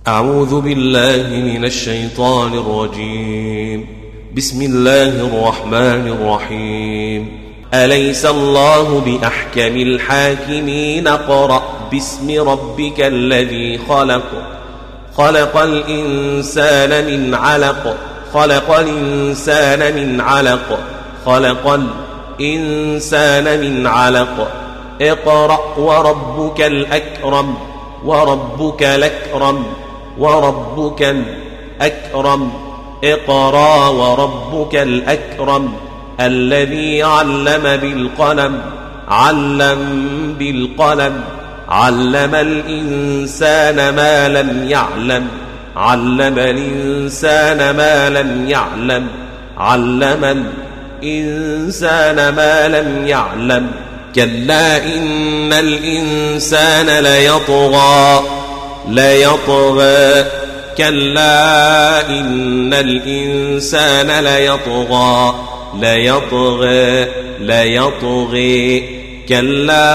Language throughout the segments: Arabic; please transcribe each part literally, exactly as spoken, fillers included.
أعوذ بالله من الشيطان الرجيم. بسم الله الرحمن الرحيم. أليس الله بأحكم الحاكمين؟ اقرأ باسم ربك الذي خلق خلق الإنسان من علق خلق الإنسان من علق خلق الإنسان من علق اقرأ وربك الأكرم وربك الأكرم وربك الأكرم اقرأ وربك الأكرم الذي علم بالقلم علم بالقلم علم الإنسان ما لم يعلم علم الإنسان ما لم يعلم علم الإنسان ما لم يعلم كلا إن الإنسان ليطغى ليطغى كلا إن الإنسان ليطغى ليطغى ليطغي كلا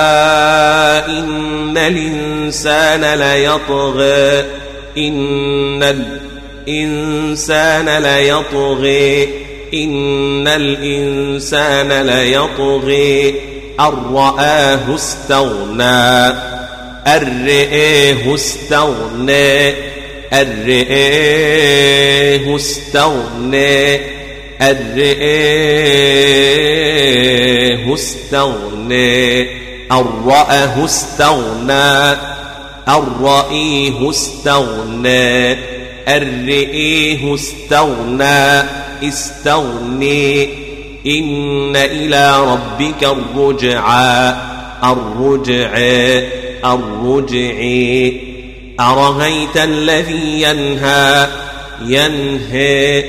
إن الإنسان ليطغى إن الإنسان ليطغي إن الإنسان ليطغي أن رآه استغنى أن رآه استغنى أن رآه استغنى أن رآه استغنى أن رآه استغنى أن رآه استغنى أن رآه استغنى استغني إن إلى ربك الرجعى الرجعى الرجعى أرأيت الذي ينهى ينهى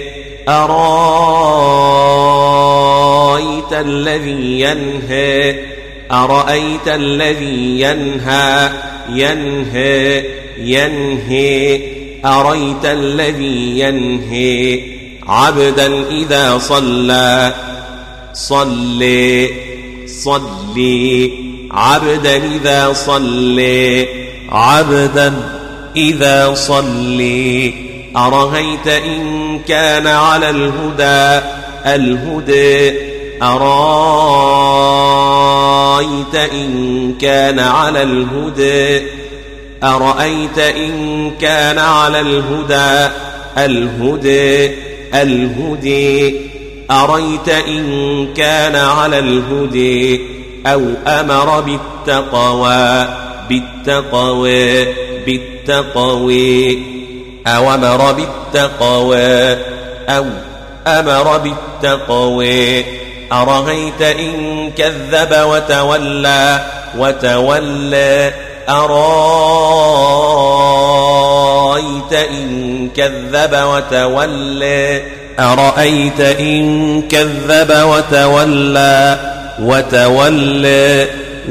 أرأيت الذي ينهى أرأيت الذي ينهى ينهى ينهى أرأيت الذي ينهى عبدا إذا صلى صلي صلي عبدا إذا صلي عبدا إذا صلي أرأيت إن كان على الهدى الهدى أرأيت إن كان على الهدى أرأيت إن كان على الهدى الهدى الهدى أرأيت إن كان على الهدى أو أمر بالتقوى بالتقوى بالتقوى أو أمر بالتقوى أو أمر بالتقوى أرأيت إن كذب وتولى وتولى أرأيت إن كذب وتولى أرأيت إن كذب وتولى وتولى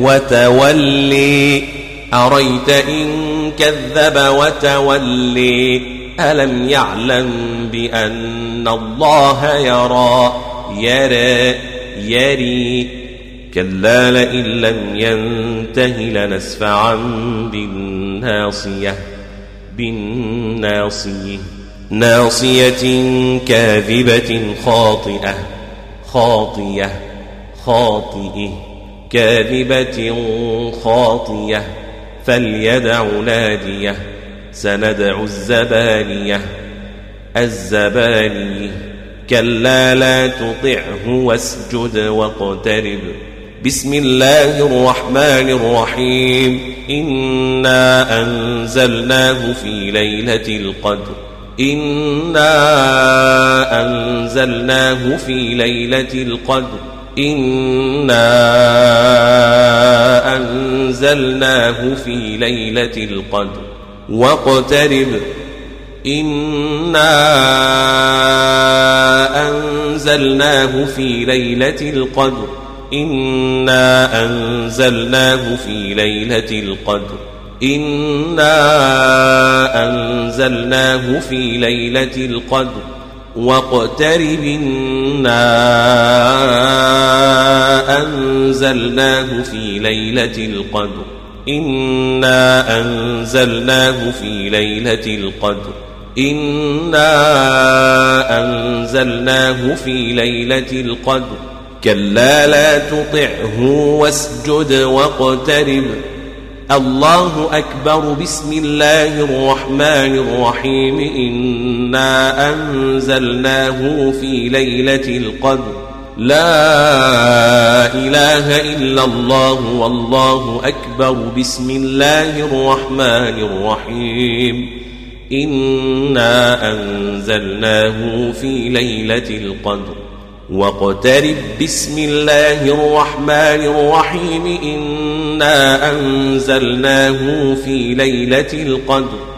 وتولي أرأيت إن كذب وتولي ألم يعلم بأن الله يرى يرى يري كلا لئن لم ينته لنسفعا بالناصية بالناصية ناصية كاذبة خاطئة خاطئة خاطئة كاذبة خاطئة فليدع ناديه سندع الزبانية الزبانية كلا لا تطعه واسجد واقترب بسم الله الرحمن الرحيم إنا أنزلناه في ليلة القدر إنا أنزلناه في ليلة القدر إنا أنزلناه في ليلة القدر واقترب إنا أنزلناه في ليلة القدر إنا أنزلناه في ليلة القدر إنا أنزلناه في ليلة القدر واقترب إنا أنزلناه في ليلة القدر إنا أنزلناه في ليلة القدر إنا أنزلناه في ليلة القدر كلا لا تطعه واسجد واقترب. الله أكبر. بسم الله الرحمن الرحيم. إنا أنزلناه في ليلة القدر لا إله إلا الله والله أكبر. بسم الله الرحمن الرحيم. إنا أنزلناه في ليلة القدر واقترب. بسم الله الرحمن الرحيم. إنا أنزلناه في ليلة القدر